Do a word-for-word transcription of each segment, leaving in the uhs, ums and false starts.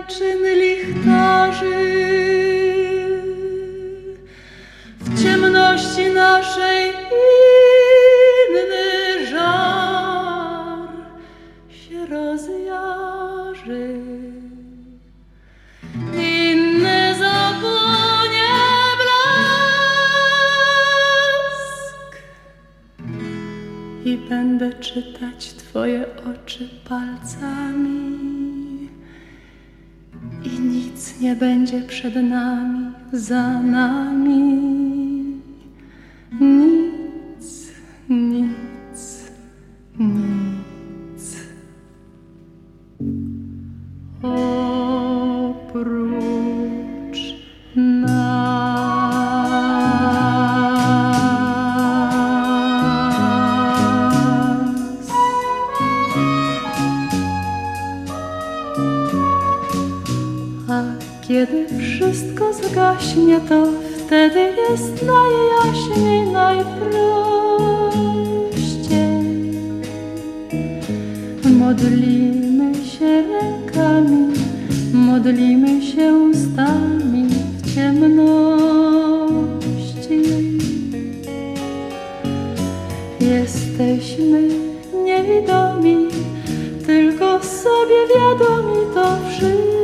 pajęczyn lichtarzy. W ciemności naszej inny żar się rozjarzy. Inny zapłonie blask i będę czytać Twoje oczy palcami i nic nie będzie przed nami, za nami. Nic, nic, nic. Oprócz nas. A kiedy wszystko zgaśnie, to wtedy jest najjaśniej, najprościej. Modlimy się rękami, modlimy się ustami w ciemności. Jesteśmy niewidomi, tylko sobie wiadomi to wszystko.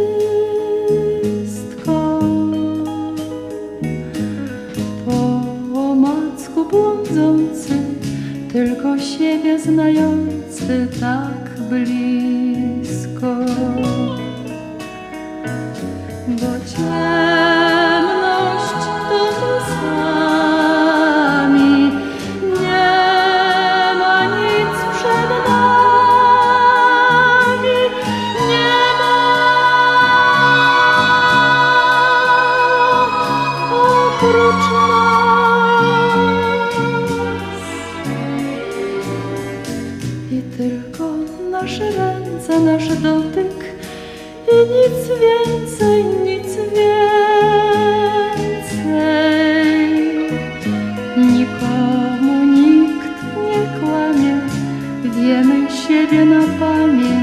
Błądzący, tylko siebie znający tak blisko. Bo ciemność to my sami, nie ma nic przed nami, nie ma oprócz nas. I tylko nasze ręce, nasz dotyk i nic więcej, nic więcej. Nikomu nikt nie kłamie, wiemy siebie na pamięć.